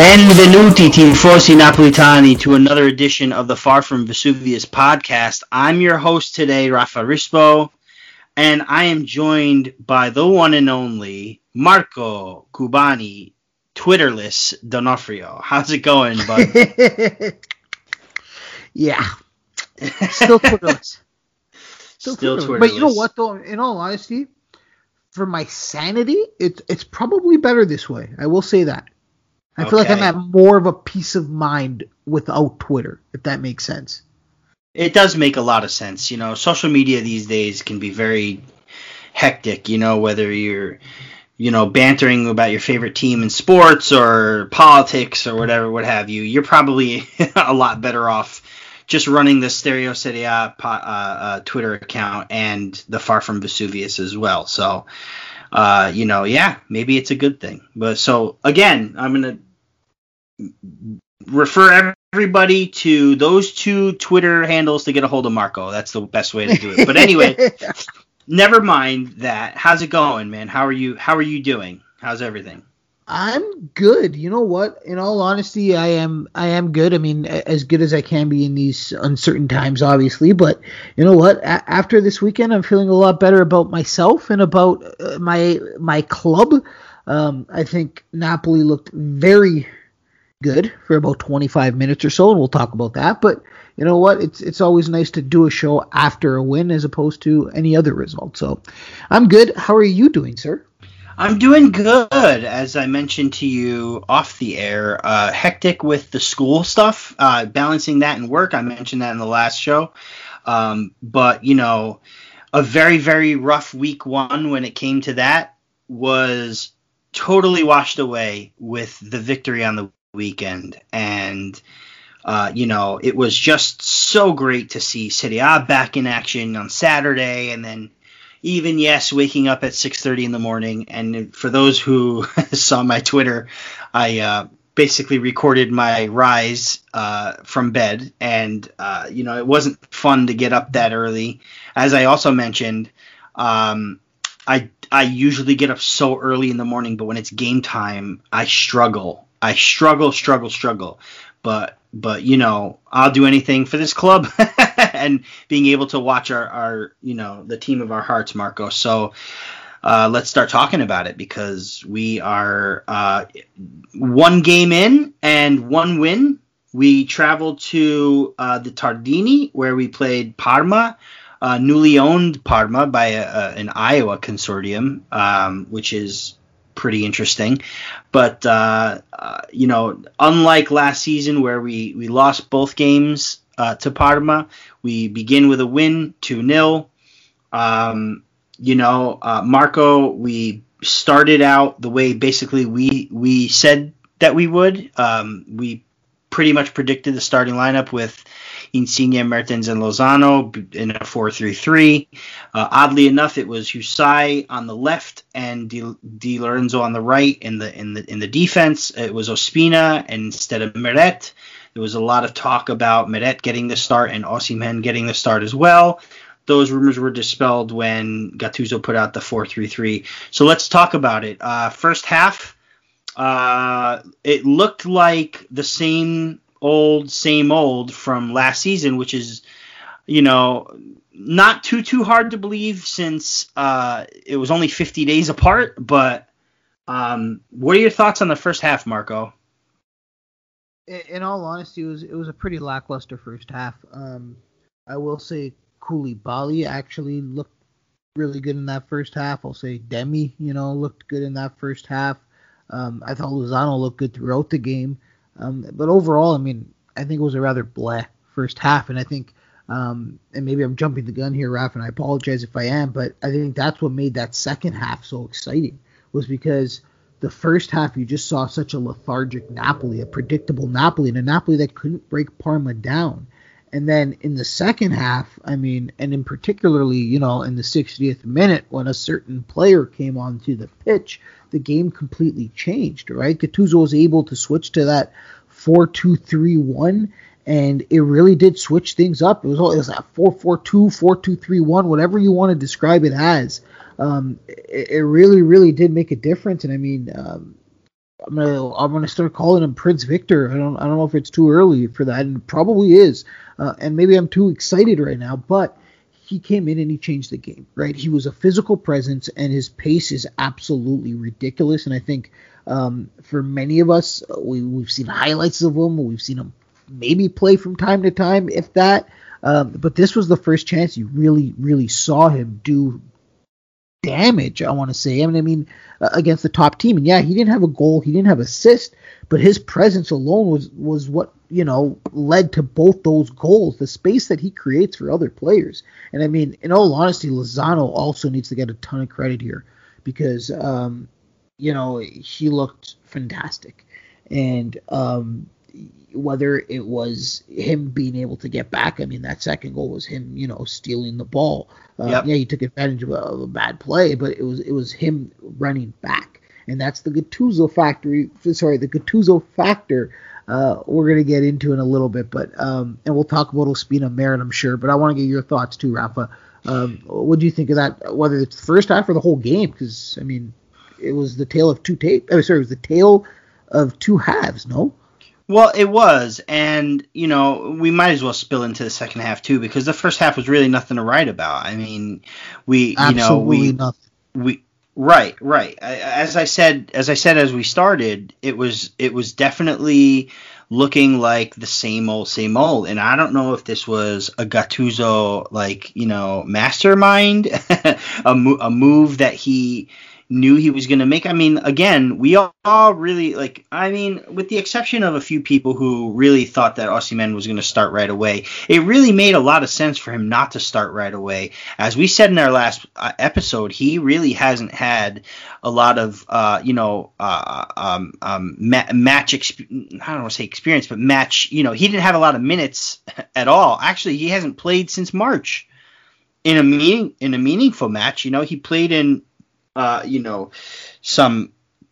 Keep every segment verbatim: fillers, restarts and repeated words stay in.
Benvenuti tifosi napolitani to another edition of the Far From Vesuvius podcast. I'm your host today, Rafa Rispo, and I am joined by the one and only Marco Cubani, Twitterless Donofrio. How's it going, bud? yeah, still Twitterless. Still, still Twitterless. But you know what, though? In all honesty, for my sanity, it's it's probably better this way. I will say that. I feel okay. like I'm at more of a peace of mind without Twitter, if that makes sense. It does make a lot of sense. You know, social media these days can be very hectic, you know, whether you're, you know, bantering about your favorite team in sports or politics or whatever, what have you. You're probably a lot better off just running the Stereo Serie A uh, uh, Twitter account and the Far From Vesuvius as well. So, Uh, you know, yeah, maybe it's a good thing. But so again, I'm gonna refer everybody to those two Twitter handles to get a hold of Marco. That's the best way to do it. But anyway, never mind that. How's it going, man? How are you? How are you doing? How's everything? I'm good. You know what? In all honesty, I am I am good. I mean, as good as I can be in these uncertain times, obviously. But you know what? A- after this weekend, I'm feeling a lot better about myself and about uh, my my club. Um, I think Napoli looked very good for about twenty-five minutes or so, and we'll talk about that. But you know what? It's it's always nice to do a show after a win as opposed to any other result. So I'm good. How are you doing, sir? I'm doing good, as I mentioned to you off the air. Uh, hectic with the school stuff, uh, balancing that and work. I mentioned that in the last show. Um, but, you know, a very, very rough week one when it came to that was totally washed away with the victory on the weekend. And, uh, you know, it was just so great to see Serie A back in action on Saturday, and then even, yes, waking up at six thirty in the morning. And for those who saw my Twitter, I uh, basically recorded my rise uh, from bed. And, uh, you know, it wasn't fun to get up that early. As I also mentioned, um, I, I usually get up so early in the morning, but when it's game time, I struggle. I struggle, struggle, struggle. But, but you know, I'll do anything for this club and being able to watch our, our, you know, the team of our hearts, Marco. So uh, let's start talking about it, because we are uh, one game in and one win. We traveled to uh, the Tardini, where we played Parma, uh, newly owned Parma by a, a, an Iowa consortium, um, which is pretty interesting. But, uh, uh, you know, unlike last season where we, we lost both games uh, to Parma, we begin with a win, two nil. Um, you know, uh, Marco, we started out the way basically we, we said that we would. Um, we pretty much predicted the starting lineup with Insigne, Mertens, and Lozano in a four three three. Uh, oddly enough, it was Husai on the left and Di, Di Lorenzo on the right in the in the in the defense. It was Ospina instead of Meret. There was a lot of talk about Meret getting the start and Osimhen getting the start as well. Those rumors were dispelled when Gattuso put out the four three three. So let's talk about it. Uh, first half, uh, it looked like the same old, same old from last season, which is, you know, not too, too hard to believe since uh, it was only fifty days apart. But um, what are your thoughts on the first half, Marco? In all honesty, it was it was a pretty lackluster first half. Um, I will say Koulibaly actually looked really good in that first half. I'll say Demi, you know, looked good in that first half. Um, I thought Lozano looked good throughout the game. Um, but overall, I mean, I think it was a rather bleh first half. And I think, um, and maybe I'm jumping the gun here, Raf, and I apologize if I am, but I think that's what made that second half so exciting, was because the first half you just saw such a lethargic Napoli, a predictable Napoli, and a Napoli that couldn't break Parma down. And then in the second half, I mean, and in particularly, you know, in the sixtieth minute when a certain player came onto the pitch, the game completely changed, right? Gattuso was able to switch to that four two three one, and it really did switch things up. It was, it was that four four two, four two three one, whatever you want to describe it as. Um, it, it really, really did make a difference. And I mean, um, I'm gonna I'm gonna start calling him Prince Victor. I don't I don't know if it's too early for that, and it probably is. Uh, and maybe I'm too excited right now, but he came in and he changed the game, right? He was a physical presence, and his pace is absolutely ridiculous. And I think um, for many of us, we, we've seen highlights of him. We've seen him maybe play from time to time, if that. Um, but this was the first chance you really, really saw him do damage, I want to say. I mean, I mean, uh, against the top team. And yeah, he didn't have a goal, he didn't have assist, but his presence alone was was what, you know, led to both those goals, the space that he creates for other players. And I mean, in all honesty, Lozano also needs to get a ton of credit here because, um, you know, he looked fantastic. And um, whether it was him being able to get back, I mean, that second goal was him, you know, stealing the ball. Uh, yep. Yeah, he took advantage of a, of a bad play, but it was it was him running back, and that's the Gattuso factory. Sorry, the Gattuso factor. Uh, we're gonna get into in a little bit, but um, and we'll talk about Ospina Merritt, I'm sure. But I want to get your thoughts too, Rafa. Um, what do you think of that? Whether it's the first half or the whole game? Because I mean, it was the tale of two tape. Oh, sorry, it was the tale of two halves. No. Well, it was, and, you know, we might as well spill into the second half, too, because the first half was really nothing to write about. I mean, we, Absolutely you know, we, nothing. we, right, right. As I said, as I said, as we started, it was, it was definitely looking like the same old, same old, and I don't know if this was a Gattuso, like, you know, mastermind, a, mo- a move that he knew he was going to make. I mean, again, we all, all really, like, I mean, with the exception of a few people who really thought that Osimhen was going to start right away, it really made a lot of sense for him not to start right away. As we said in our last uh, episode, he really hasn't had a lot of, uh, you know, uh, um, um, ma- match, exp- I don't want to say experience, but match, you know, he didn't have a lot of minutes at all. Actually, he hasn't played since March in a meaning, in a meaningful match. You know, he played in, Uh, you know, some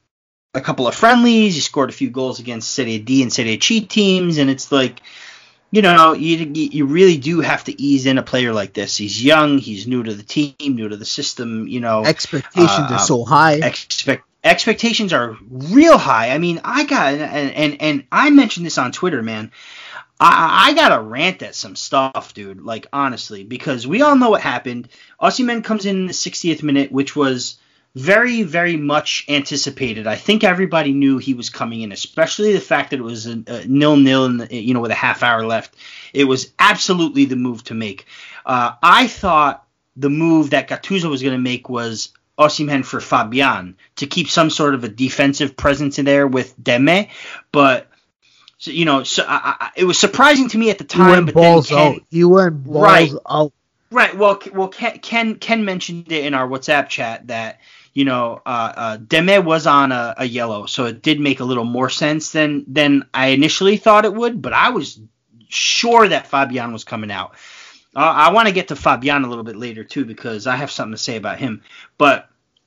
a couple of friendlies. He scored a few goals against Serie D and Serie C teams, and it's like, you know, you you really do have to ease in a player like this. He's young, he's new to the team, new to the system. You know, expectations uh, are so high. Expect expectations are real high. I mean, I got and and and I mentioned this on Twitter, man. I, I got to rant at some stuff, dude, like, honestly, because we all know what happened. Osimhen comes in in the sixtieth minute, which was very, very much anticipated. I think everybody knew he was coming in, especially the fact that it was a, a nil-nil, in the, you know, with a half hour left. It was absolutely the move to make. Uh, I thought the move that Gattuso was going to make was Osimhen for Fabian to keep some sort of a defensive presence in there with Demme, but so, you know, so I, I, it was surprising to me at the time. He went but balls then Ken, out. He went balls right, out. Right. Well, well, Ken, Ken Ken mentioned it in our WhatsApp chat that, you know, uh, uh, Demme was on a, a yellow, so it did make a little more sense than than I initially thought it would. But I was sure that Fabian was coming out. Uh, I want to get to Fabian a little bit later too, because I have something to say about him. But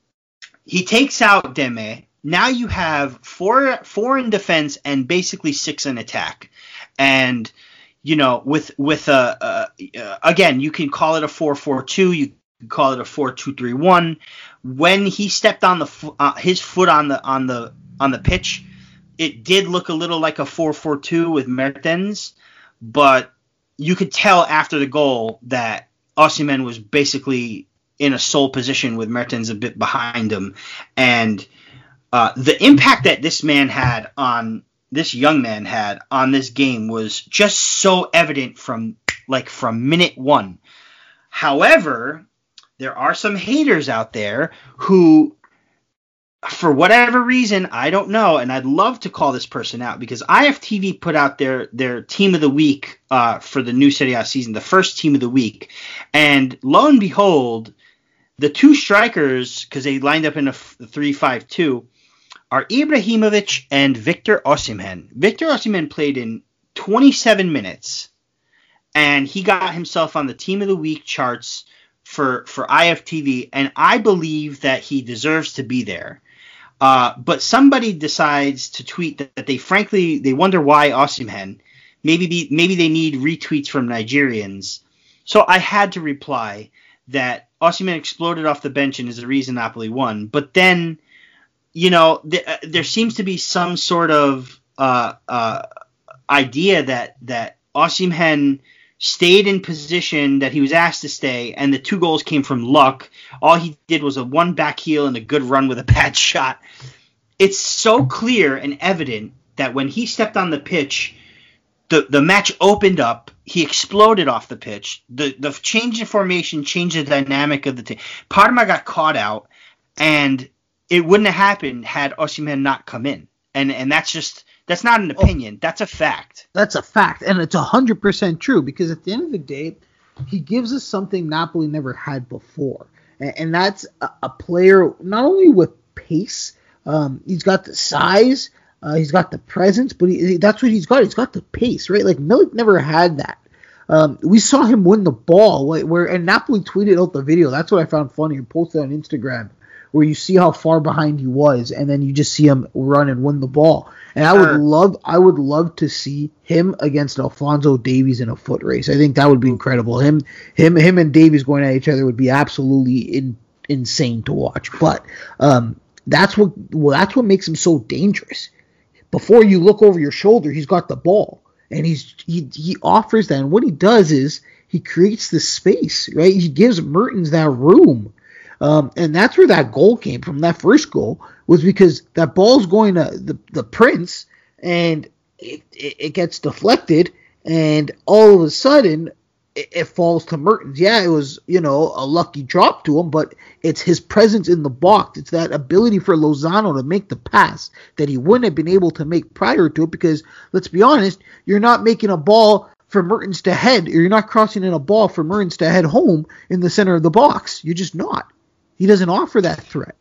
he takes out Demme. Now you have four four in defense and basically six in attack, and you know, with with a uh, uh, again, you can call it a four four two, you can call it a four two three one. When he stepped on the fo- uh, his foot on the on the on the pitch, it did look a little like a four four two with Mertens, but you could tell after the goal that Osimhen was basically in a sole position with Mertens a bit behind him, and uh, the impact that this man had on this young man had on this game was just so evident from like from minute one. However, there are some haters out there who, for whatever reason, I don't know, and I'd love to call this person out, because I F T V put out their their team of the week uh, for the new Serie A season, the first team of the week, and lo and behold, the two strikers, because they lined up in a three five two, are Ibrahimovic and Victor Osimhen. Victor Osimhen played in twenty-seven minutes, and he got himself on the team of the week charts for, for I F T V, and I believe that he deserves to be there. Uh, but somebody decides to tweet that, that they frankly, they wonder why Osimhen. Maybe, be, maybe they need retweets from Nigerians. So I had to reply that Osimhen exploded off the bench and is the reason Napoli won. But then you know, th- uh, there seems to be some sort of uh, uh, idea that that Osimhen stayed in position that he was asked to stay, and the two goals came from luck. All he did was a one back heel and a good run with a bad shot. It's so clear and evident that when he stepped on the pitch, the, the match opened up. He exploded off the pitch. The the change in formation changed the dynamic of the team. Parma got caught out, and it wouldn't have happened had Osimhen not come in. And and that's just that's not an opinion. That's a fact. That's a fact, and it's one hundred percent true, because at the end of the day, he gives us something Napoli never had before. And, and that's a, a player not only with pace, um, he's got the size, uh, he's got the presence, but he, he, that's what he's got. He's got the pace, right? Like, Milik never had that. Um, we saw him win the ball, like, where and Napoli tweeted out the video. That's what I found funny and posted on Instagram, where you see how far behind he was, and then you just see him run and win the ball. And I would uh, love, I would love to see him against Alphonso Davies in a foot race. I think that would be incredible. Him, him, him, and Davies going at each other would be absolutely in, insane to watch. But um, that's what, well, that's what makes him so dangerous. Before you look over your shoulder, he's got the ball, and he's he he offers that. And what he does is he creates the space, right? He gives Mertens that room. Um, and that's where that goal came from. That first goal was because that ball's going to the, the Prince, and it, it, it gets deflected, and all of a sudden it, it falls to Mertens. Yeah, it was, you know, a lucky drop to him, but it's his presence in the box. It's that ability for Lozano to make the pass that he wouldn't have been able to make prior to it, because let's be honest, you're not making a ball for Mertens to head, or you're not crossing in a ball for Mertens to head home in the center of the box. You're just not. He doesn't offer that threat.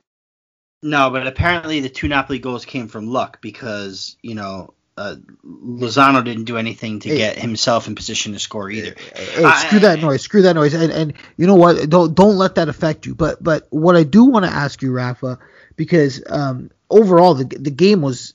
No, but apparently the two Napoli goals came from luck, because, you know, uh, Lozano didn't do anything to hey, get himself in position to score either. Hey, I, screw that noise. Screw that noise. And, and you know what? Don't don't let that affect you. But but what I do want to ask you, Rafa, because um, overall the the game was,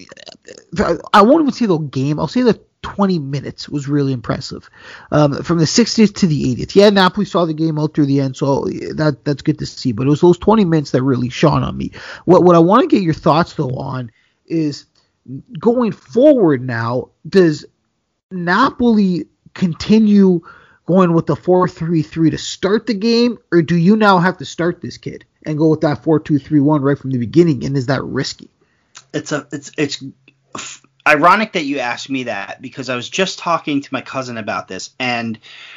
I won't even say the game. I'll say the twenty minutes was really impressive. Um, from the sixtieth to the eightieth. Yeah, Napoli saw the game out through the end, so that that's good to see. But it was those twenty minutes that really shone on me. What what I want to get your thoughts though on is, going forward now, does Napoli continue going with the four three three to start the game, or do you now have to start this kid and go with that four two three one right from the beginning, and is that risky? It's a it's it's ironic that you asked me that, because I was just talking to my cousin about this, and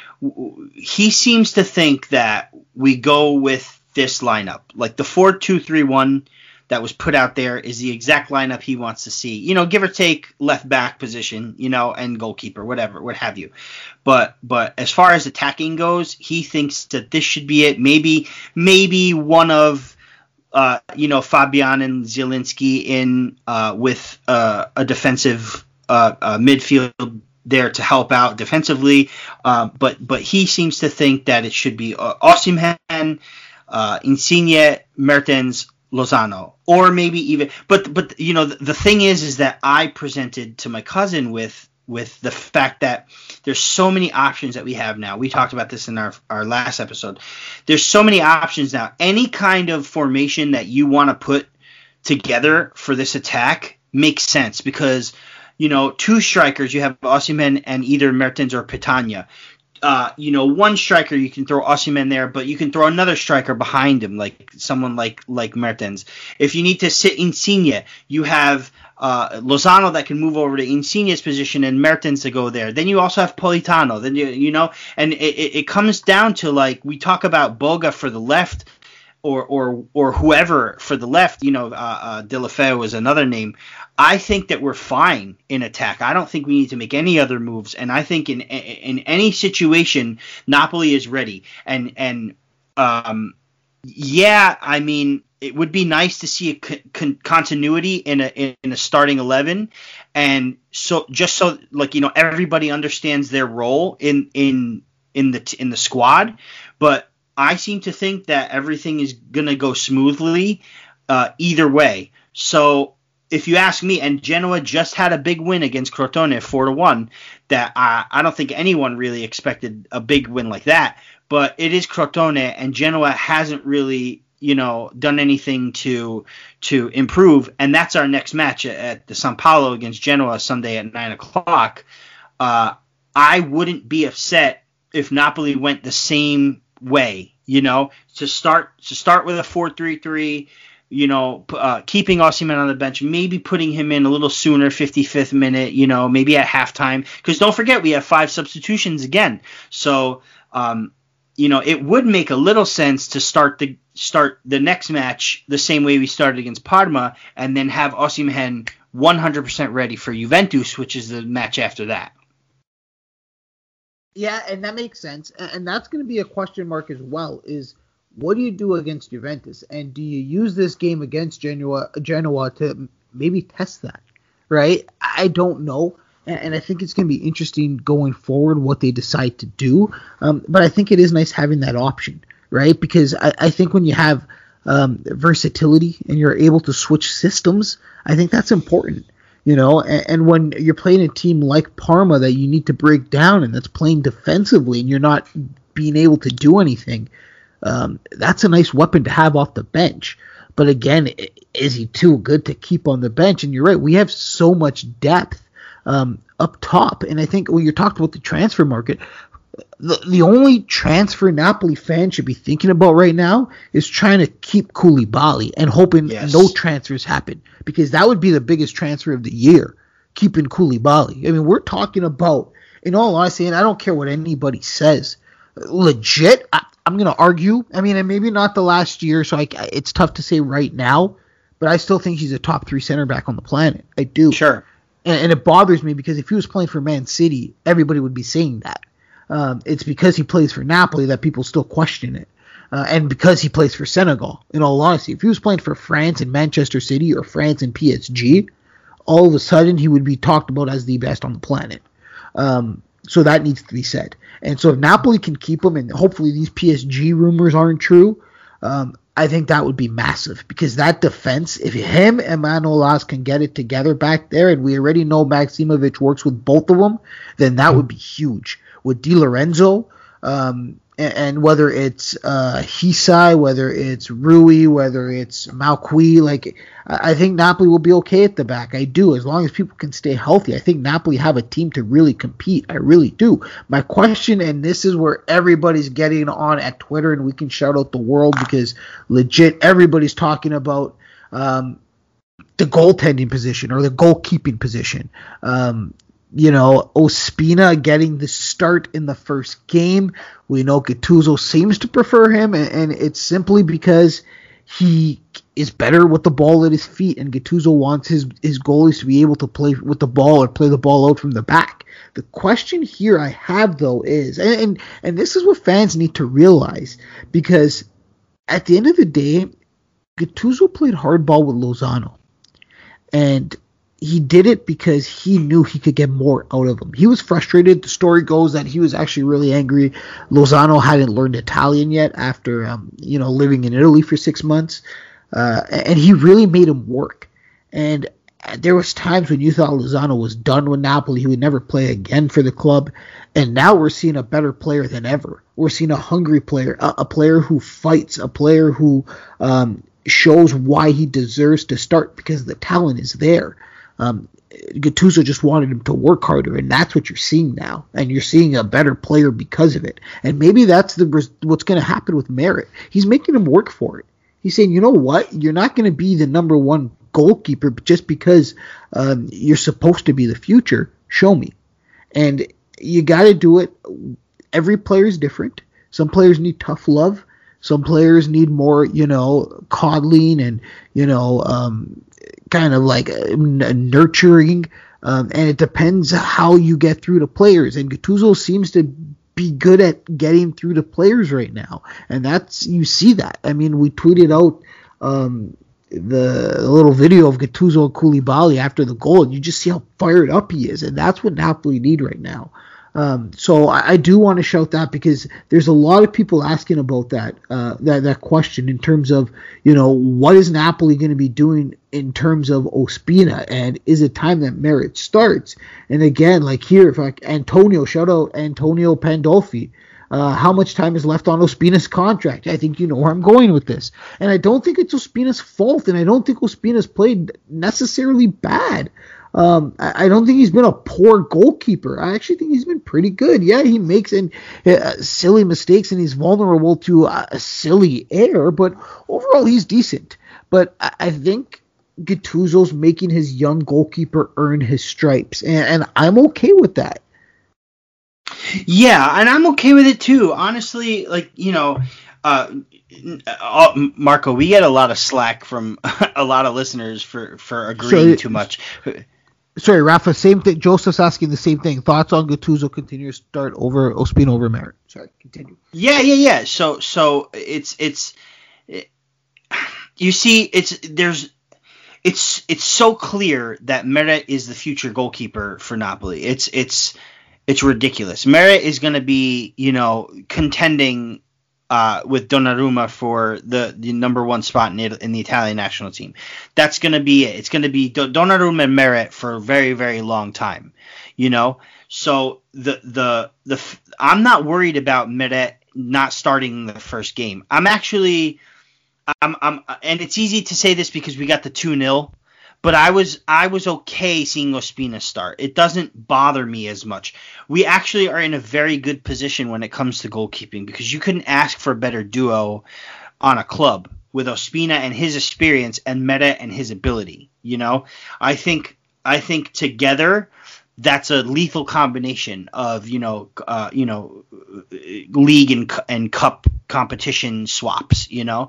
he seems to think that we go with this lineup, like the four two three one that was put out there is the exact lineup he wants to see, you know, give or take left back position, you know, and goalkeeper, whatever, what have you. But but as far as attacking goes, he thinks that this should be it. Maybe maybe one of uh, you know, Fabian and Zielinski in uh, with uh, a defensive uh, uh, midfield there to help out defensively. Uh, but but he seems to think that it should be uh, Osimhen, uh, Insigne, Mertens, Lozano, or maybe even, but but you know the, the thing is is that I presented to my cousin with with the fact that there's so many options that we have now. We talked about this in our our last episode. There's so many options now. Any kind of formation that you want to put together for this attack makes sense, because you know two strikers, you have Osimhen and either Mertens or Petagna. Uh, you know, one striker, you can throw Osimhen there, but you can throw another striker behind him, like someone like like Mertens. If you need to sit Insigne, you have uh, Lozano that can move over to Insigne's position and Mertens to go there. Then you also have Politano. Then you you know, and it, it, it comes down to, like, we talk about Boga for the left, or or or whoever for the left. You know, uh, uh, Deulofeu is another name. I think that we're fine in attack. I don't think we need to make any other moves, and I think in in any situation, Napoli is ready. And and um, yeah, I mean, it would be nice to see a con- continuity in a in a starting eleven, and so just so like you know everybody understands their role in in in the in the squad. But I seem to think that everything is gonna go smoothly uh, either way. So, if you ask me, and Genoa just had a big win against Crotone, four to one, that I, I don't think anyone really expected a big win like that. But it is Crotone, and Genoa hasn't really, you know, done anything to to improve. And that's our next match at, at the San Paolo against Genoa Sunday at nine o'clock. Uh, I wouldn't be upset if Napoli went the same way, you know, to start to start with a four three three, you know, uh, keeping Osimhen on the bench, maybe putting him in a little sooner, fifty-fifth minute, you know, maybe at halftime. Because don't forget, we have five substitutions again. So, um, you know, it would make a little sense to start the start the next match the same way we started against Parma, and then have Osimhen one hundred percent ready for Juventus, which is the match after that. Yeah, and that makes sense. And that's going to be a question mark as well, is what do you do against Juventus? And do you use this game against Genoa, Genoa to maybe test that, right? I don't know. And I think it's going to be interesting going forward what they decide to do. Um, but I think it is nice having that option, right? Because I, I think when you have um, versatility and you're able to switch systems, I think that's important. You know, and, and when you're playing a team like Parma that you need to break down and that's playing defensively and you're not being able to do anything, um, that's a nice weapon to have off the bench. But again, is he too good to keep on the bench? And you're right, we have so much depth um, up top. And I think when you're talking about the transfer market, the, the only transfer Napoli fans should be thinking about right now is trying to keep Koulibaly and hoping yes. no transfers happen, because that would be the biggest transfer of the year, keeping Koulibaly. I mean, we're talking about, in all honesty, and I don't care what anybody says, legit, I, I'm going to argue. I mean, and maybe not the last year, so I, it's tough to say right now, but I still think he's a top three center back on the planet. I do. Sure. And, and it bothers me because if he was playing for Man City, everybody would be saying that. Um, it's because he plays for Napoli that people still question it. Uh, and because he plays for Senegal, in all honesty. If he was playing for France and Manchester City or France and P S G, all of a sudden he would be talked about as the best on the planet. Um, so that needs to be said. And so if Napoli can keep him, and hopefully these P S G rumors aren't true, um, I think that would be massive. Because that defense, if him and Manolas can get it together back there, and we already know Maximovic works with both of them, then that would be huge. With Di Lorenzo, um, and, and whether it's uh, Hisai, whether it's Rui, whether it's Malqui, like I think Napoli will be okay at the back. I do, as long as people can stay healthy. I think Napoli have a team to really compete. I really do. My question, and this is where everybody's getting on at Twitter, and we can shout out the world because legit everybody's talking about um, the goaltending position or the goalkeeping position. Um, You know, Ospina getting the start in the first game. We know Gattuso seems to prefer him, and, and it's simply because he is better with the ball at his feet, and Gattuso wants his, his goalies to be able to play with the ball or play the ball out from the back. The question here I have, though, is, and, and, and this is what fans need to realize, because at the end of the day, Gattuso played hardball with Lozano, and he did it because he knew he could get more out of him. He was frustrated. The story goes that he was actually really angry. Lozano hadn't learned Italian yet after, um, you know, living in Italy for six months. Uh, and he really made him work. And there was times when you thought Lozano was done with Napoli. He would never play again for the club. And now we're seeing a better player than ever. We're seeing a hungry player, a, a player who fights, a player who um, shows why he deserves to start because the talent is there. Um, Gattuso just wanted him to work harder, and that's what you're seeing now. And you're seeing a better player because of it. And maybe that's the what's going to happen with Merritt. He's making him work for it. He's saying, you know what? You're not going to be the number one goalkeeper just because um, you're supposed to be the future. Show me. And you got to do it. Every player is different. Some players need tough love. Some players need more, you know, coddling and, you know, um, kind of like uh, nurturing, um, and it depends how you get through to players. And Gattuso seems to be good at getting through to players right now, and that's you see that. I mean, we tweeted out um, the little video of Gattuso and Koulibaly after the goal, and you just see how fired up he is, and that's what Napoli need right now. Um, so I, I do want to shout that because there's a lot of people asking about that, uh, that that question in terms of, you know, what is Napoli going to be doing in terms of Ospina, and is it time that Merritt starts? And again, like here, if like Antonio, shout out Antonio Pandolfi, Uh, how much time is left on Ospina's contract? I think you know where I'm going with this. And I don't think it's Ospina's fault, and I don't think Ospina's played necessarily bad. Um, I, I don't think he's been a poor goalkeeper. I actually think he's been pretty good. Yeah, he makes an, uh, silly mistakes, and he's vulnerable to uh, a silly error, but overall he's decent. But I, I think Gattuso's making his young goalkeeper earn his stripes, and, and I'm okay with that. Yeah, and I'm okay with it too. Honestly, like, you know, uh, uh, Marco, we get a lot of slack from a lot of listeners for, for agreeing so, too much. Sorry, Rafa, same thing. Joseph's asking the same thing. Thoughts on Gattuso continue to start over Ospina over Merritt? Sorry, continue. Yeah, yeah, yeah. So, so it's it's it, you see, it's there's it's it's so clear that Merritt is the future goalkeeper for Napoli. It's it's it's ridiculous. Merritt is going to be, you know, contending uh, with Donnarumma for the, the number one spot in, in the Italian national team. That's going to be it. It's going to be Donnarumma and Merritt for a very, very long time, you know. So the the the I'm not worried about Merritt not starting the first game. I'm actually I'm I'm and it's easy to say this because we got the two nil. But I was I was okay seeing Ospina start. It doesn't bother me as much. We actually are in a very good position when it comes to goalkeeping because you couldn't ask for a better duo on a club with Ospina and his experience and Merritt and his ability. You know, I think I think together that's a lethal combination of you know uh, you know league and and cup competition swaps. You know,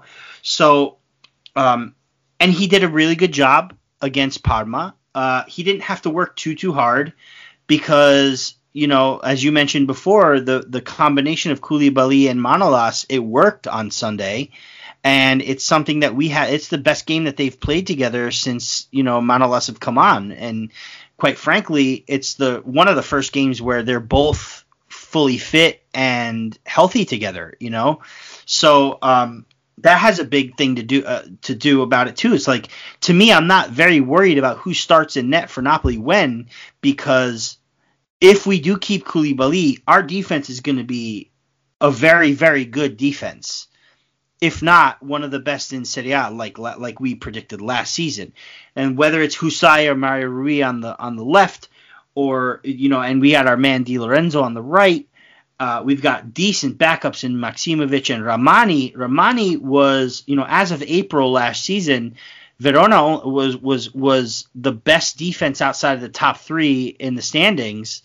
so um, and he did a really good job against Parma. Uh, he didn't have to work too, too hard because, you know, as you mentioned before, the, the combination of Koulibaly and Manolas, it worked on Sunday. And it's something that we had, it's the best game that they've played together since, you know, Manolas have come on. And quite frankly, it's the one of the first games where they're both fully fit and healthy together, you know? So, um, that has a big thing to do uh, to do about it too. It's like, to me, I'm not very worried about who starts in net for Napoli when, because if we do keep Koulibaly, our defense is going to be a very, very good defense. If not one of the best in Serie A, like like we predicted last season. And whether it's Husay or Mario Rui on the on the left, or you know, and we had our man Di Lorenzo on the right. Uh, we've got decent backups in Maximovic and Ramani. Ramani was, you know, as of April last season, Verona was was was the best defense outside of the top three in the standings.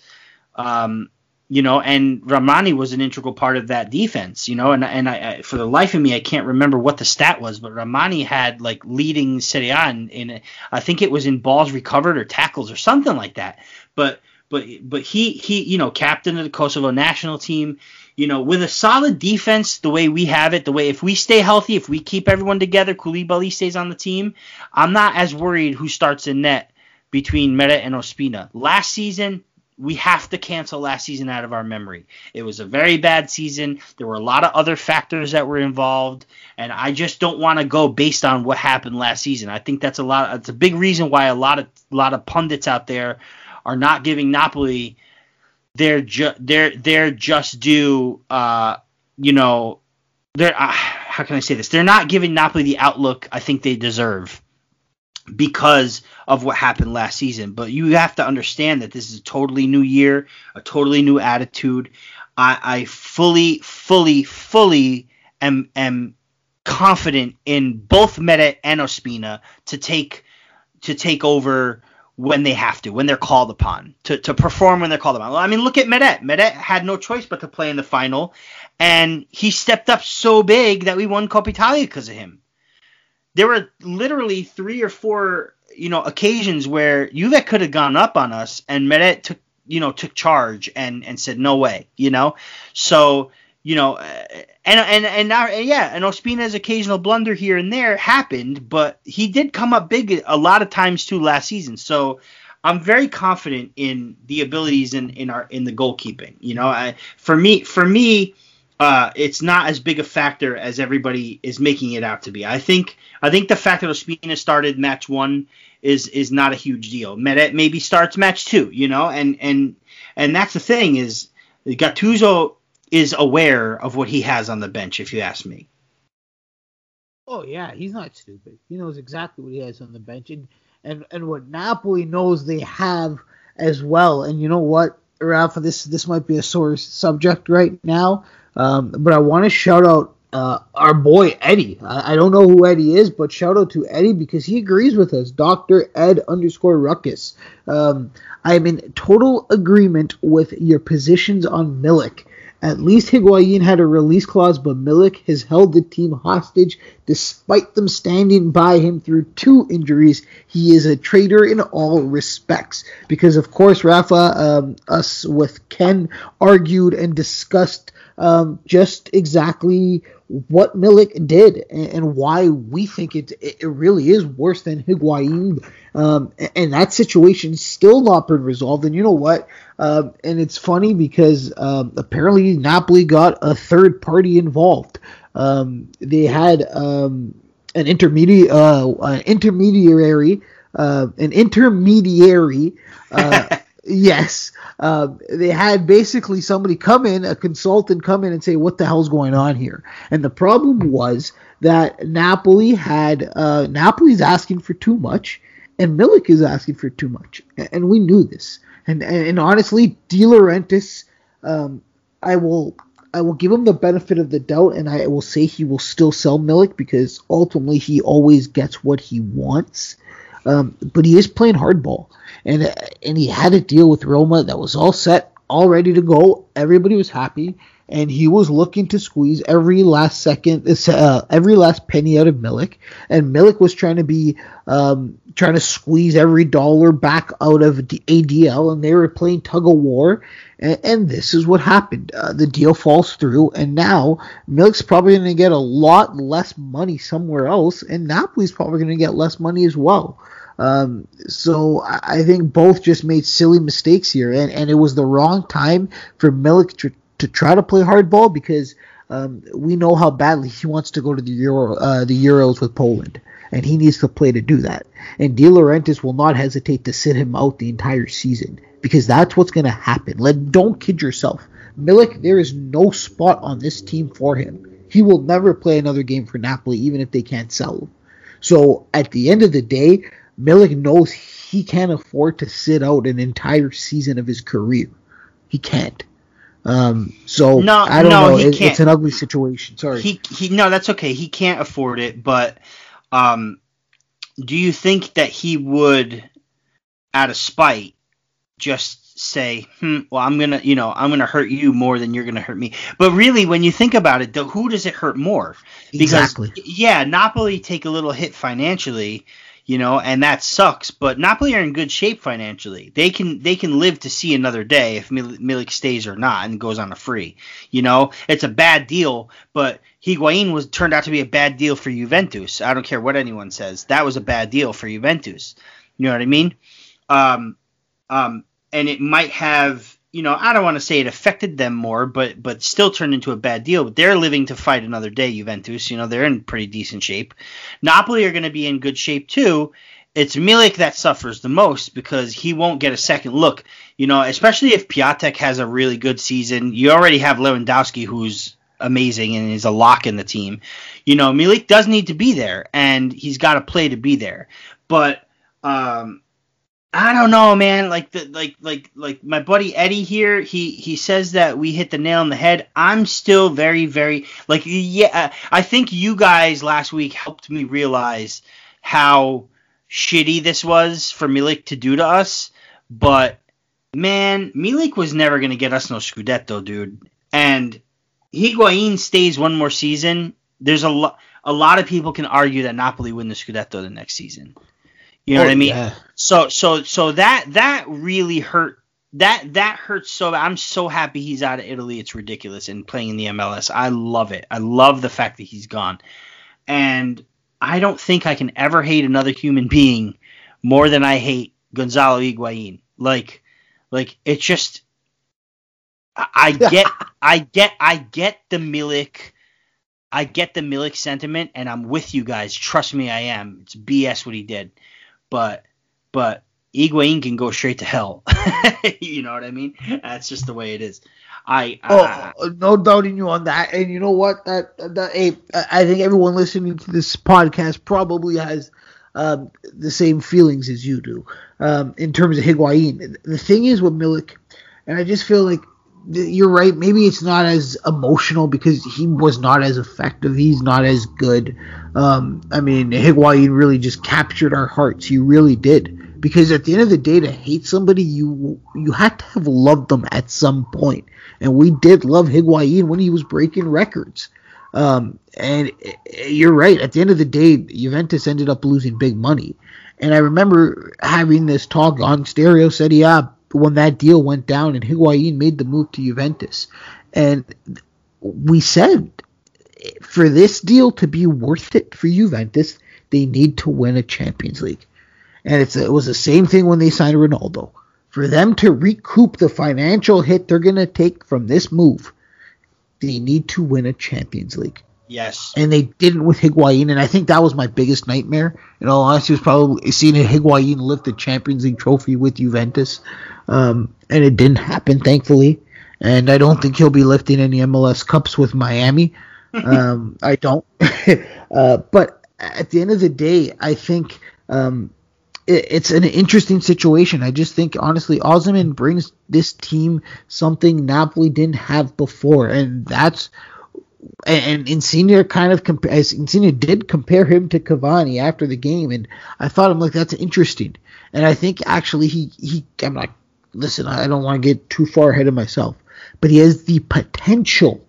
Um, you know, and Ramani was an integral part of that defense. You know, and and I, I for the life of me, I can't remember what the stat was, but Ramani had like leading Serie A in, in I think it was in balls recovered or tackles or something like that. But But but he, he you know, captain of the Kosovo national team, you know, with a solid defense the way we have it, the way if we stay healthy, if we keep everyone together, Koulibaly stays on the team, I'm not as worried who starts in net between Merritt and Ospina. Last season, we have to cancel last season out of our memory. It was a very bad season. There were a lot of other factors that were involved, and I just don't want to go based on what happened last season. I think that's a lot. It's a big reason why a lot of a lot of pundits out there are not giving Napoli their ju- their their just due. Uh, you know, they're uh, how can I say this? They're not giving Napoli the outlook I think they deserve because of what happened last season. But you have to understand that this is a totally new year, a totally new attitude. I, I fully, fully, fully am am confident in both Merritt and Ospina to take to take over when they have to, when they're called upon, to, to perform when they're called upon. Well, I mean, look at Merritt. Merritt had no choice but to play in the final, and he stepped up so big that we won Coppa Italia because of him. There were literally three or four, you know, occasions where Juve could have gone up on us, and Merritt took, you know, took charge and, and said, no way, you know? So, you know, and, and, and now, yeah, and Ospina's occasional blunder here and there happened, but he did come up big a lot of times too last season. So I'm very confident in the abilities in, in our, in the goalkeeping, you know, I, for me, for me, uh, it's not as big a factor as everybody is making it out to be. I think, I think the fact that Ospina started match one is, is not a huge deal. Merritt maybe starts match two, you know, and, and, and that's the thing is Gattuso, is aware of what he has on the bench, if you ask me. Oh yeah, he's not stupid. He knows exactly what he has on the bench, and and, and what Napoli knows they have as well. And you know what, Rafa, this this might be a sore subject right now, um, but I want to shout out uh, our boy Eddie. I, I don't know who Eddie is, but shout out to Eddie because he agrees with us. Doctor Ed underscore Ruckus. Um, I am in total agreement with your positions on Milik. At least Higuain had a release clause, but Milik has held the team hostage despite them standing by him through two injuries. He is a traitor in all respects. Because, of course, Rafa, um, us with Ken argued and discussed um, just exactly what Milik did and, and why we think it, it really is worse than Higuain. Um, and, and that situation's still not been resolved. And you know what? Um, and it's funny because um, apparently Napoli got a third party involved. Um, they had um, an intermediate, uh, an intermediary, uh, an intermediary. Uh, yes, uh, they had basically somebody come in, a consultant come in and say, "What the hell's going on here?" And the problem was that Napoli had uh, Napoli's asking for too much, and Milik is asking for too much, and we knew this. And, and and honestly, De Laurentiis, um, I will I will give him the benefit of the doubt, and I will say he will still sell Milik because ultimately he always gets what he wants. Um, but he is playing hardball, and and he had a deal with Roma that was all set, all ready to go. Everybody was happy, and he was looking to squeeze every last second, uh, every last penny out of Milik. And Milik was trying to be um, trying to squeeze every dollar back out of the A D L, and they were playing tug of war. And, and this is what happened. Uh, the deal falls through, and now Milik's probably going to get a lot less money somewhere else, and Napoli's probably going to get less money as well. Um, so I, I think both just made silly mistakes here, and, and it was the wrong time for Milik to, to try to play hardball because um, we know how badly he wants to go to the Euro, uh, the Euros with Poland, and he needs to play to do that. And De Laurentiis will not hesitate to sit him out the entire season because that's what's going to happen. Let, don't kid yourself. Milik, there is no spot on this team for him. He will never play another game for Napoli, even if they can't sell him. So at the end of the day, Milik knows he can't afford to sit out an entire season of his career. He can't. Um, so no, I don't no, know. He it, can't. It's an ugly situation. Sorry. He he. No, that's okay. He can't afford it. But um, do you think that he would, out of spite, just say, hmm, well, I'm gonna, you know, I'm gonna hurt you more than you're gonna hurt me? But really, when you think about it, though, who does it hurt more? Because, exactly. Yeah, Napoli take a little hit financially. You know, and that sucks. But Napoli are in good shape financially. They can they can live to see another day if Mil- Milik stays or not and goes on a free. You know, it's a bad deal, but Higuain was turned out to be a bad deal for Juventus. I don't care what anyone says. That was a bad deal for Juventus. You know what I mean? Um, um, and it might have, you know, I don't want to say it affected them more, but but still turned into a bad deal. But they're living to fight another day, Juventus. You know, they're in pretty decent shape. Napoli are going to be in good shape too. It's Milik that suffers the most because he won't get a second look. You know, especially if Piatek has a really good season. You already have Lewandowski, who's amazing and is a lock in the team. You know, Milik does need to be there, and he's got to play to be there. But um, I don't know, man. Like the like like like my buddy Eddie here, he he says that we hit the nail on the head. I'm still very very like yeah. I think you guys last week helped me realize how shitty this was for Milik to do to us. But man, Milik was never gonna get us no Scudetto, dude. And Higuain stays one more season. There's a lot. A lot of people can argue that Napoli win the Scudetto the next season. You know oh, what I mean? Yeah. So so so that that really hurt. That that hurts so bad. I'm so happy he's out of Italy. It's ridiculous and playing in the M L S. I love it. I love the fact that he's gone. And I don't think I can ever hate another human being more than I hate Gonzalo Higuain. Like like it's just I, I get I get I get the Milik I get the Milik sentiment, and I'm with you guys. Trust me, I am. It's B S what he did. But but Higuain can go straight to hell. You know what I mean? That's just the way it is. I, uh, oh, no doubting you on that. And you know what? That that hey, I think everyone listening to this podcast probably has um, the same feelings as you do um, in terms of Higuain. The thing is with Milik, and I just feel like you're right. Maybe it's not as emotional because he was not as effective. He's not as good. Um, I mean, Higuain really just captured our hearts. He really did. Because at the end of the day, to hate somebody, you you had to have loved them at some point. And we did love Higuain when he was breaking records. Um, and you're right. At the end of the day, Juventus ended up losing big money. And I remember having this talk on stereo, said, yeah, when that deal went down and Higuain made the move to Juventus. And we said, for this deal to be worth it for Juventus, they need to win a Champions League. And it's it was the same thing when they signed Ronaldo. For them to recoup the financial hit they're going to take from this move, they need to win a Champions League. Yes. And they didn't with Higuain, and I think that was my biggest nightmare. In all honesty, was probably seeing Higuain lift the Champions League trophy with Juventus. Um, and it didn't happen, thankfully. And I don't think he'll be lifting any M L S Cups with Miami. um, I don't. uh, but at the end of the day, I think um, it, it's an interesting situation. I just think, honestly, Osimhen brings this team something Napoli didn't have before. And that's and Insigne kind of compa- Insigne did compare him to Cavani after the game, and I thought I'm like, that's interesting. And I think actually he he I'm not listen, I don't want to get too far ahead of myself, but he has the potential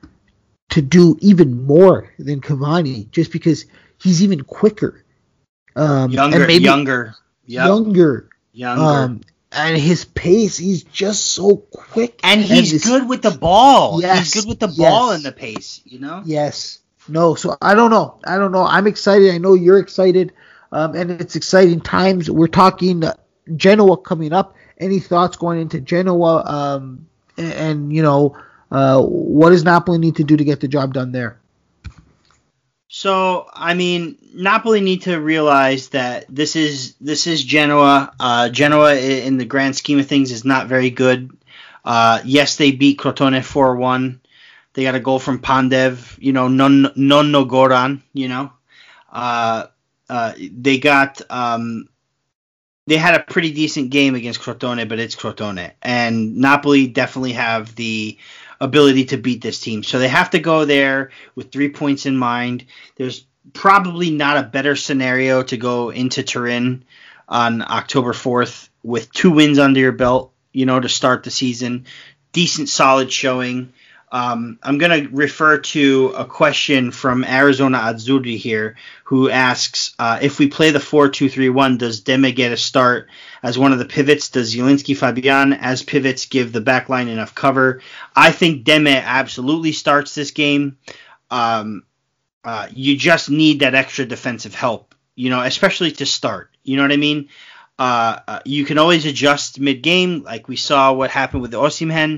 to do even more than Cavani just because he's even quicker. Um, younger, and maybe younger, yep. younger, younger. Um, and his pace, he's just so quick. And he's and this, good with the ball. Yes, he's good with the yes, ball and the pace, you know? Yes. No, so I don't know. I don't know. I'm excited. I know you're excited. Um, and it's exciting times. We're talking uh, Genoa coming up. Any thoughts going into Genoa? Um, and, and, you know, uh, what does Napoli need to do to get the job done there? So, I mean, Napoli need to realize that this is this is Genoa. Uh, Genoa, in the grand scheme of things, is not very good. Uh, yes, they beat Crotone four one. They got a goal from Pandev, you know, non, non no Goran, you know. Uh, uh, they got, um, they had a pretty decent game against Crotone, but it's Crotone. And Napoli definitely have the ability to beat this team. So they have to go there with three points in mind. There's probably not a better scenario to go into Turin on October fourth with two wins under your belt, you know, to start the season. Decent, solid showing. Um, I'm going to refer to a question from Arizona Azzurri here, who asks, uh, if we play the four two three one, does Demme get a start as one of the pivots? Does Zielinski, Fabian as pivots give the backline enough cover? I think Demme absolutely starts this game. Um, uh, you just need that extra defensive help, you know, especially to start. You know what I mean? Uh, uh, you can always adjust mid-game, like we saw what happened with the Osimhen.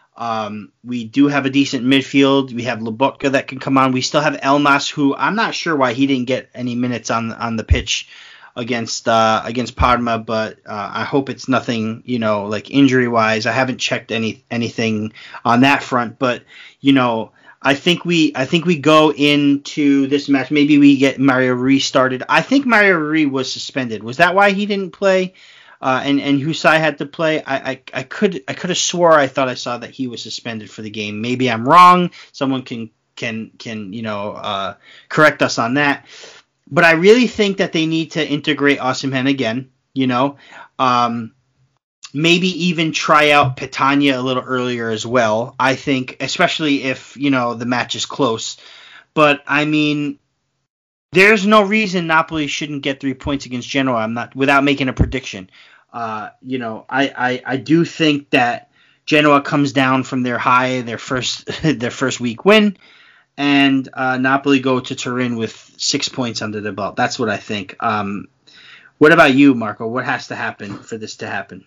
Um, we do have a decent midfield. We have Lobotka that can come on. We still have Elmas, who I'm not sure why he didn't get any minutes on on the pitch against uh, against Parma, but uh, I hope it's nothing, you know, like injury wise. I haven't checked any anything on that front, but you know, I think we I think we go into this match. Maybe we get Mario Rui started. I think Mario Rui was suspended. Was that why he didn't play? Uh, and and Husai had to play. I, I I could I could have swore I thought I saw that he was suspended for the game. Maybe I'm wrong. Someone can can can you know uh, correct us on that. But I really think that they need to integrate Osimhen again. You know, um, maybe even try out Petagna a little earlier as well. I think, especially if you know the match is close. But I mean, there's no reason Napoli shouldn't get three points against Genoa. I'm not without making a prediction. Uh, you know, I, I, I do think that Genoa comes down from their high, their first their first week win, and uh, Napoli go to Turin with six points under the belt. That's what I think. Um, what about you, Marco? What has to happen for this to happen?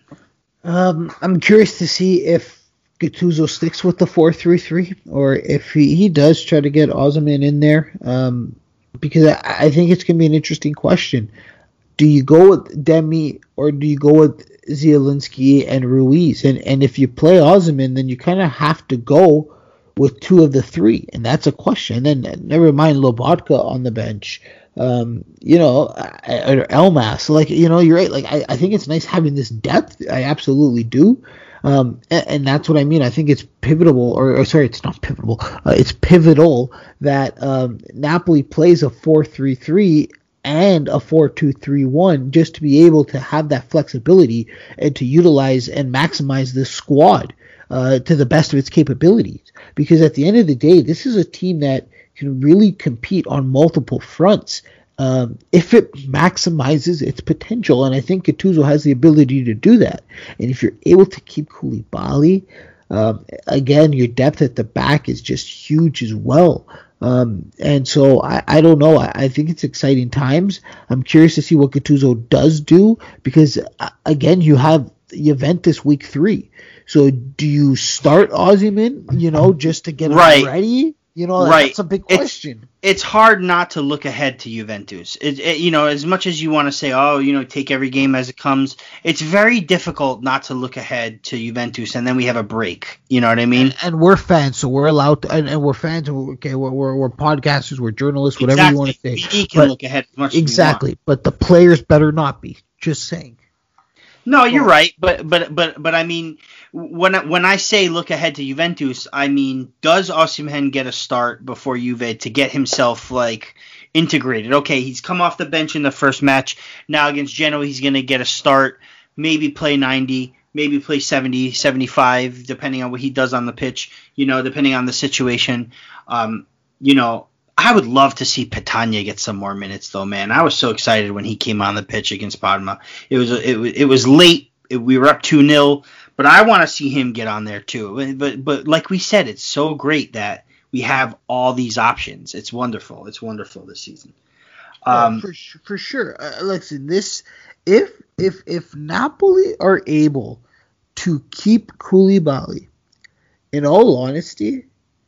Um, I'm curious to see if Gattuso sticks with the four three three or if he, he does try to get Osimhen in there. Um, because I, I think it's going to be an interesting question. do you go with Demi or do you go with Zielinski and Ruiz? And and if you play Osimhen, then you kind of have to go with two of the three, and that's a question. And then never mind Lobotka on the bench, um, you know, or Elmas. Like, you know, you're right. Like, I, I think it's nice having this depth. I absolutely do. Um, and, and that's what I mean. I think it's pivotal, or, or sorry, it's not pivotal. Uh, it's pivotal that um, Napoli plays a four three three and a four two three one just to be able to have that flexibility and to utilize and maximize this squad uh, to the best of its capabilities. Because at the end of the day, this is a team that can really compete on multiple fronts um, if it maximizes its potential. And I think Gattuso has the ability to do that. And if you're able to keep Koulibaly, um, again, your depth at the back is just huge as well. Um, and so I, I don't know. I, I think it's exciting times. I'm curious to see what Gattuso does do because, uh, again, you have Juventus week three. So do you start Osimhen, you know, just to get right. him ready? You know, right. that's a big question. It's, it's hard not to look ahead to Juventus. It, it, you know, as much as you want to say, oh, you know, take every game as it comes, it's very difficult not to look ahead to Juventus, and then we have a break. You know what I mean? And, and we're fans, so we're allowed to, and, and we're fans, and we're, okay, we're, we're, we're podcasters, we're journalists, whatever exactly. you want to say. We can but, look ahead as much exactly, as we want. But the players better not be. Just saying. No, you're right, but but but but I mean, when I, when I say look ahead to Juventus, I mean, does Osimhen get a start before Juve to get himself like integrated? Okay, he's come off the bench in the first match. Now against Genoa, he's going to get a start, maybe play ninety, maybe play seventy, seventy-five, depending on what he does on the pitch. You know, depending on the situation. Um, you know. I would love to see Petagna get some more minutes, though, man. I was so excited when he came on the pitch against Parma. It was it was, it was late. It, we were up two nil, but I want to see him get on there too. But but like we said, it's so great that we have all these options. It's wonderful. It's wonderful this season. Um, oh, for for sure. Uh, listen, this if if if Napoli are able to keep Koulibaly, in all honesty,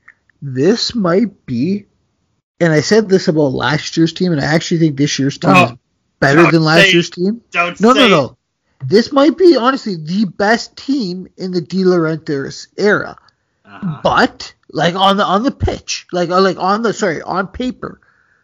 this might be. And I said this about last year's team, and I actually think this year's team oh, is better than last say, year's team. Don't no, say no, no. This might be, honestly, the best team in the De Laurentiis era. Uh-huh. But, like, on the on the pitch, like, like on the, sorry, on paper,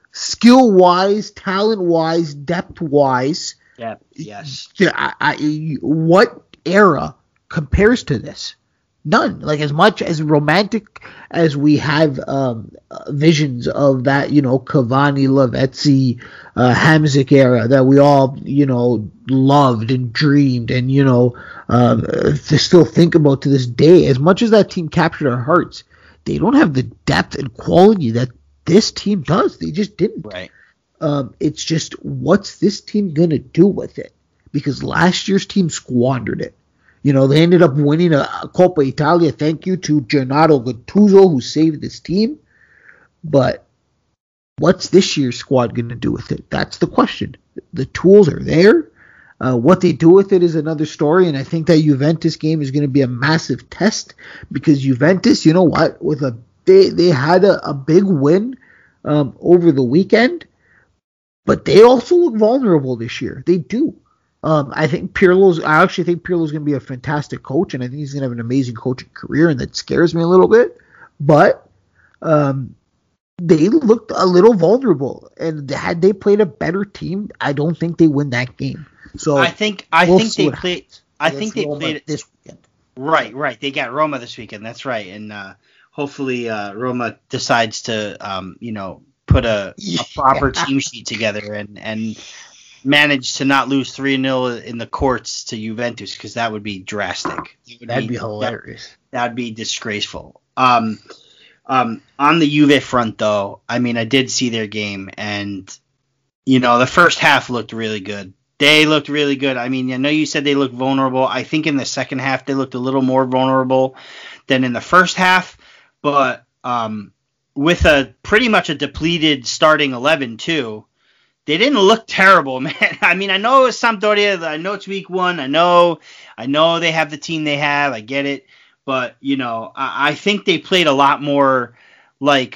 skill-wise, talent-wise, depth-wise. Depth, yes. I, I, what era compares to this? None. Like, as much as romantic as we have um, visions of that, you know, Cavani, Lavezzi, uh, Hamsik era that we all, you know, loved and dreamed and, you know, uh, to still think about to this day. As much as that team captured our hearts, they don't have the depth and quality that this team does. They just didn't. Right. Um, it's just, what's this team going to do with it? Because last year's team squandered it. You know, they ended up winning a, a Coppa Italia. Thank you to Gennaro Gattuso, who saved this team. But what's this year's squad going to do with it? That's the question. The tools are there. Uh, what they do with it is another story, and I think that Juventus game is going to be a massive test because Juventus, you know what, with a they they had a, a big win um, over the weekend, but they also look vulnerable this year. They do. Um, I think Pirlo's. I actually think Pirlo's going to be a fantastic coach, and I think he's going to have an amazing coaching career, and that scares me a little bit. But um, they looked a little vulnerable, and had they played a better team, I don't think they win that game. So I think I we'll think they played. Happens. I think they Roma played this weekend. Right, right. They got Roma this weekend. That's right, and uh, hopefully uh, Roma decides to, um, you know, put a, a proper team sheet together and and. manage to not lose three nil in the courts to Juventus, because that would be drastic. Would That'd be, be hilarious. That, would be disgraceful. Um, um, on the Juve front, though, I mean, I did see their game, and, you know, the first half looked really good. They looked really good. I mean, I know you said they looked vulnerable. I think in the second half they looked a little more vulnerable than in the first half, but um, with a pretty much a depleted starting eleven, too. They didn't look terrible, man. I mean, I know it's Sampdoria. I know it's week one. I know, I know they have the team they have. I get it, but you know, I, I think they played a lot more like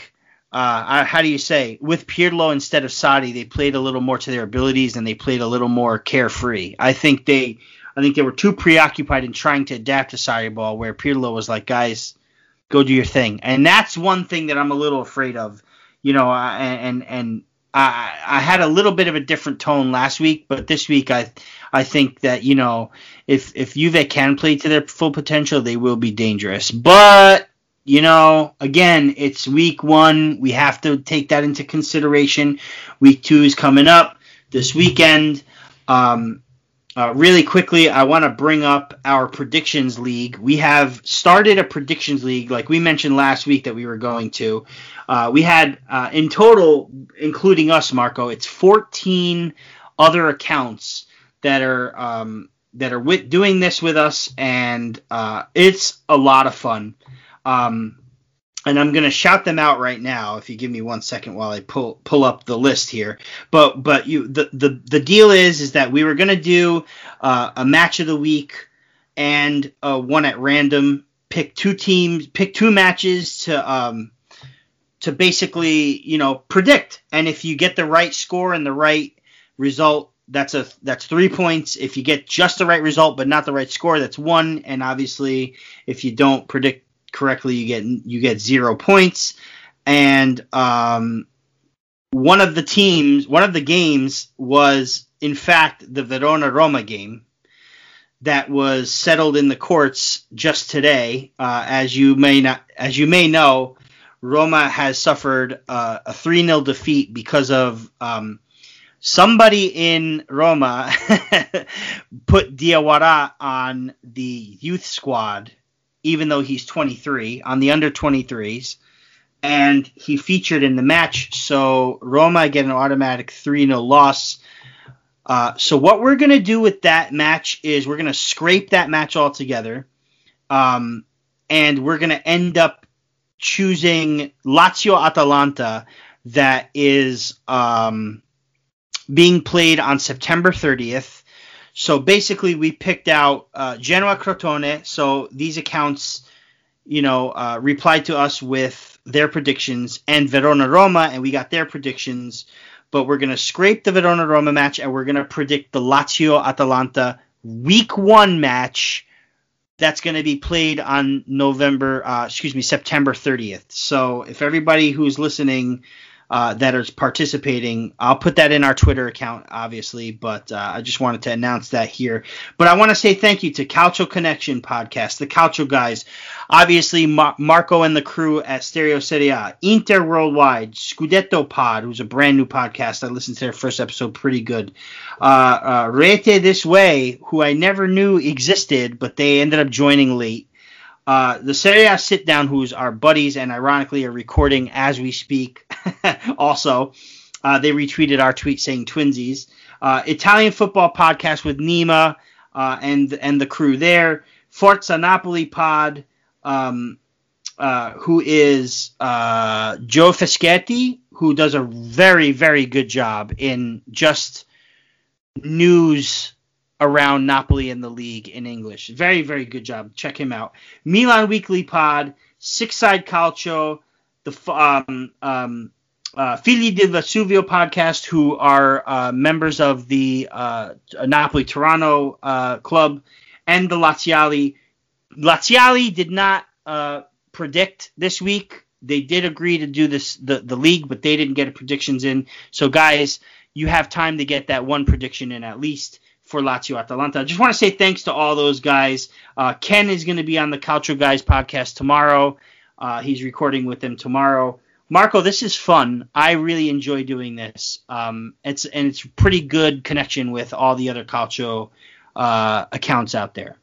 uh, how do you say, with Pirlo instead of Sarri, they played a little more to their abilities and they played a little more carefree. I think they, I think they were too preoccupied in trying to adapt to Sarri ball, where Pirlo was like, guys, go do your thing. And that's one thing that I'm a little afraid of, you know, and, and I, I had a little bit of a different tone last week, but this week I, I think that, you know, if, if Juve can play to their full potential, they will be dangerous. But, you know, again, it's week one. We have to take that into consideration. Week two is coming up this weekend. Um, uh, really quickly, I want to bring up our predictions league. We have started a predictions league, like we mentioned last week that we were going to. Uh, we had, uh, in total, including us, Marco, it's fourteen other accounts that are um, that are with, doing this with us, and uh, it's a lot of fun. Um, and I'm going to shout them out right now if you give me one second while I pull pull up the list here. But but you the the, the deal is is that we were going to do uh, a match of the week and uh, one at random. Pick two teams, pick two matches to um to basically, you know, predict. And if you get the right score and the right result, that's a that's three points. If you get just the right result but not the right score, that's one. And obviously, if you don't predict correctly, you get you get zero points. And um, one of the teams, one of the games was in fact the Verona Roma game that was settled in the courts just today. Uh, as you may not, as you may know, Roma has suffered uh, a three nil defeat because of um, somebody in Roma put Diawara on the youth squad, even though he's twenty-three, on the under twenty-threes, and he featured in the match. So Roma get an automatic three nil loss. Uh, so what we're going to do with that match is we're going to scrape that match all together, um, and we're going to end up choosing Lazio-Atalanta that is um, being played on September thirtieth. So basically we picked out uh, Genoa-Crotone. So these accounts, you know, uh, replied to us with their predictions, and Verona-Roma, and we got their predictions. But we're going to scrape the Verona-Roma match, and we're going to predict the Lazio-Atalanta week one match that's going to be played on November, uh, excuse me, September thirtieth. So if everybody who's listening uh, that is participating, I'll put that in our Twitter account, obviously, but uh, I just wanted to announce that here. But I want to say thank you to Calcio Connection Podcast, the Calcio guys, obviously Mar- Marco and the crew at Stereo Serie A, Inter Worldwide, Scudetto Pod, who's a brand new podcast. I listened to their first episode, pretty good. Uh, uh, Rete This Way, who I never knew existed, but they ended up joining late. Uh, the Serie A Sit Down, who's our buddies and ironically are recording as we speak. Also, uh, they retweeted our tweet saying twinsies. Uh, Italian Football Podcast with Nima uh, and and the crew there. Forza Napoli Pod, um, uh, who is uh, Joe Fischetti, who does a very, very good job in just news around Napoli and the league in English. Very, very good job. Check him out. Milan Weekly Pod, Six Side Calcio, the um, um, uh, Figli di Vesuvio podcast, who are uh, members of the uh, Napoli Toronto uh, club, and the Laziali. Laziali did not uh, predict this week. They did agree to do this the, the league, but they didn't get predictions in. So, guys, you have time to get that one prediction in at least for Lazio Atalanta. I just want to say thanks to all those guys. Uh, Ken is going to be on the Calcio Guys podcast tomorrow. Uh, he's recording with them tomorrow. Marco, this is fun. I really enjoy doing this. Um, it's and it's pretty good connection with all the other Calcio uh, accounts out there.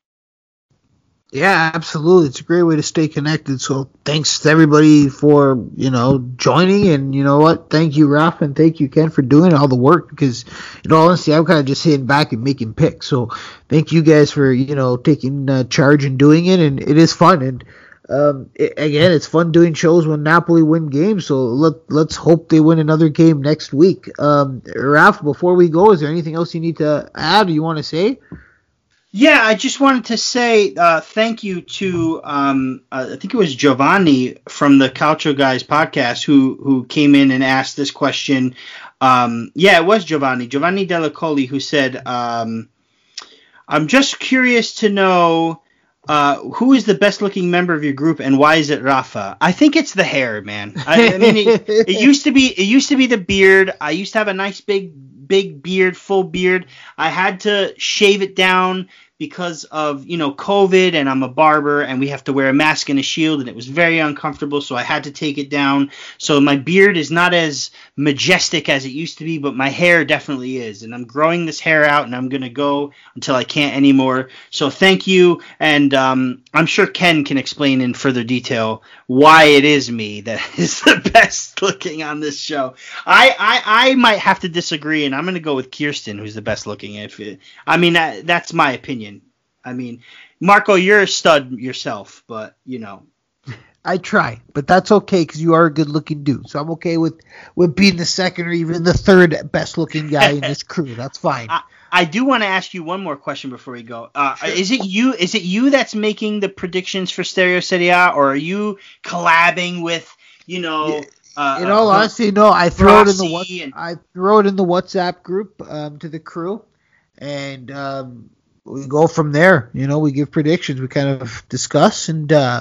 Yeah, absolutely. It's a great way to stay connected. So thanks to everybody for, you know, joining. And you know what? Thank you, Raf, and thank you, Ken, for doing all the work, because, in all honesty, I'm kind of just sitting back and making picks. So thank you guys for, you know, taking uh, charge and doing it. And it is fun. And um, it, again, it's fun doing shows when Napoli win games. So let, let's hope they win another game next week. Um, Raf, before we go, is there anything else you need to add or you want to say? Yeah, I just wanted to say uh, thank you to um, uh, I think it was Giovanni from the Calcio Guys podcast who who came in and asked this question. Um, yeah, it was Giovanni, Giovanni Della Colli, who said, um, "I'm just curious to know uh, who is the best looking member of your group and why is it Rafa?" I think it's the hair, man. I, I mean, it, it used to be it used to be the beard. I used to have a nice big big beard, full beard. I had to shave it down because of, you know, COVID, and I'm a barber and we have to wear a mask and a shield, and it was very uncomfortable, so I had to take it down. So my beard is not as majestic as it used to be, but my hair definitely is, and I'm growing this hair out, and I'm going to go until I can't anymore. So thank you, and um, I'm sure Ken can explain in further detail why it is me that is the best looking on this show. I, I, I might have to disagree, and I'm going to go with Kirsten, who's the best looking. If it, I mean, that, that's my opinion. I mean, Marco, you're a stud yourself, but, you know. I try, but that's okay because you are a good-looking dude. So I'm okay with, with being the second or even the third best-looking guy in this crew. That's fine. I, I do want to ask you one more question before we go. Uh, sure. Is it you? Is it you that's making the predictions for Stereo Serie A, or are you collabing with, you know? Uh, in all uh, honesty, no. I throw it in the what, and... I throw it in the WhatsApp group um, to the crew, and um, we go from there. You know, we give predictions. We kind of discuss, and uh,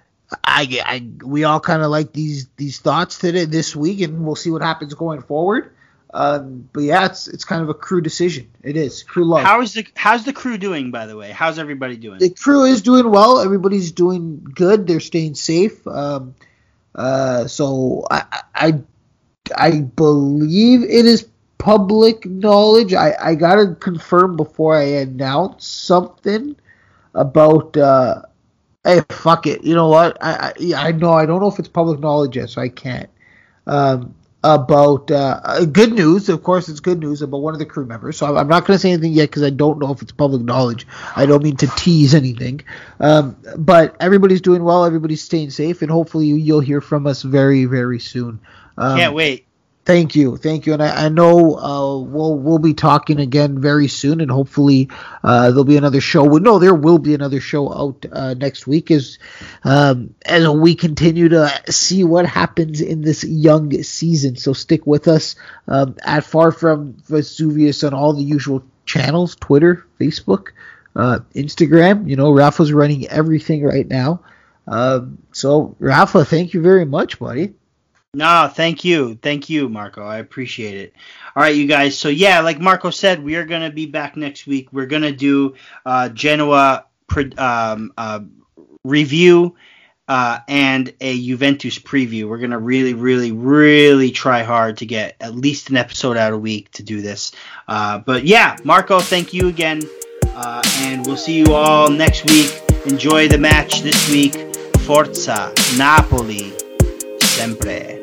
I, I, we all kind of like these these thoughts today this week, and we'll see what happens going forward. Um, but yeah, it's it's kind of a crew decision. It is crew love. How is the how's the crew doing, by the way? How's everybody doing? The crew is doing well. Everybody's doing good. They're staying safe. Um, uh, so I, I I believe it is public knowledge. I, I gotta confirm before I announce something about. Uh, hey, fuck it. You know what? I I, I know I don't know if it's public knowledge yet, so I can't. Um, about uh, good news, of course, it's good news about one of the crew members. So I'm not going to say anything yet because I don't know if it's public knowledge. I don't mean to tease anything. Um, but everybody's doing well. Everybody's staying safe, and hopefully you'll hear from us very, very soon. Um, Can't wait. Thank you, thank you, and I, I know uh, we'll we'll be talking again very soon, and hopefully uh, there'll be another show. Well, no, there will be another show out uh, next week as um, as we continue to see what happens in this young season. So stick with us um, at Far From Vesuvius on all the usual channels: Twitter, Facebook, uh, Instagram. You know, Rafa's running everything right now. Um, so, Rafa, thank you very much, buddy. No, thank you. Thank you, Marco. I appreciate it. All right, you guys. So, yeah, like Marco said, we are going to be back next week. We're going to do uh, Genoa um, uh, review uh, and a Juventus preview. We're going to really, really, really try hard to get at least an episode out a week to do this. Uh, but, yeah, Marco, thank you again. Uh, and we'll see you all next week. Enjoy the match this week. Forza Napoli. Sempre.